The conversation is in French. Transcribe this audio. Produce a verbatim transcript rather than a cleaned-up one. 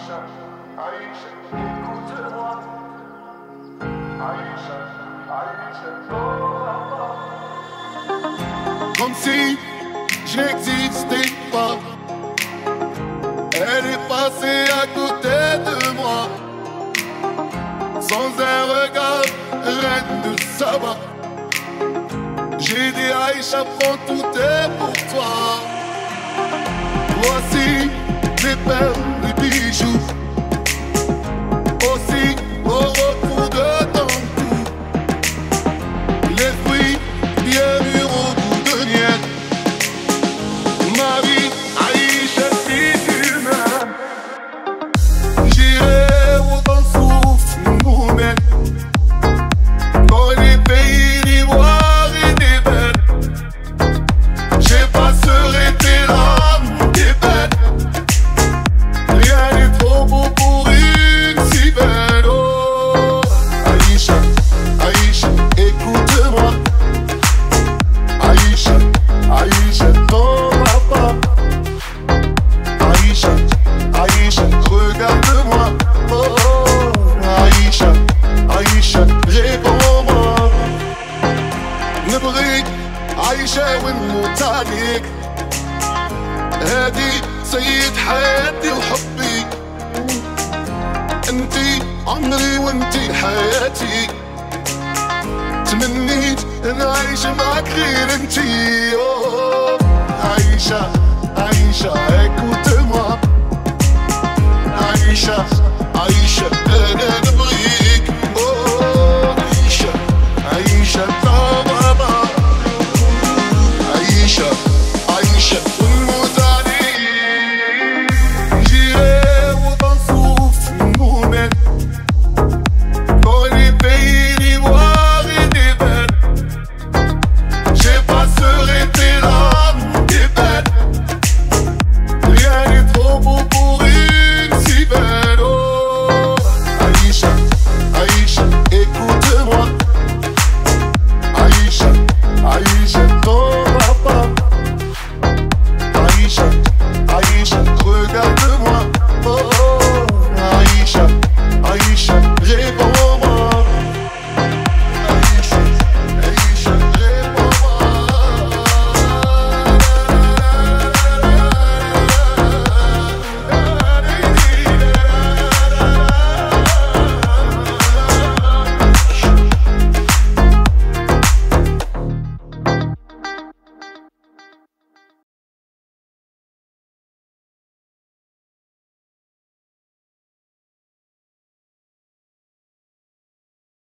Aïcha, Aïcha, écoute-moi. Aïcha, Aïcha, oh, oh, oh. Comme si je n'existais pas. Elle est passée à côté de moi. Sans un regard, reine de Saba. J'ai dit Aïcha, prends tout est pour toi. Voici les perles, les bijoux. Aussi au retour de ton cou. Les fruits bien mûrs au goût de miel. Ma vie, Aïcha, si tu m'aimes, j'irai où ton souffle nous mène. Dans les pays d'ivoire et d'ébène, j'effacerai tes larmes, tes peines. Rien n'est trop beau pour une si belle. Oh, Aïcha, Aïcha, écoute-moi. Aïcha, Aïcha, t'en vas pas. Aïcha, Aïcha, regarde-moi. Oh, Aïcha, Aïcha, réponds-moi. نبغي عايشة ونموتانيك. هادي سيد حياتي وحبي. انتي عمري وانتي حياتي. تمنيت نعيش معك غير انتي. Oh, Aïcha, Aïcha, écoute-moi.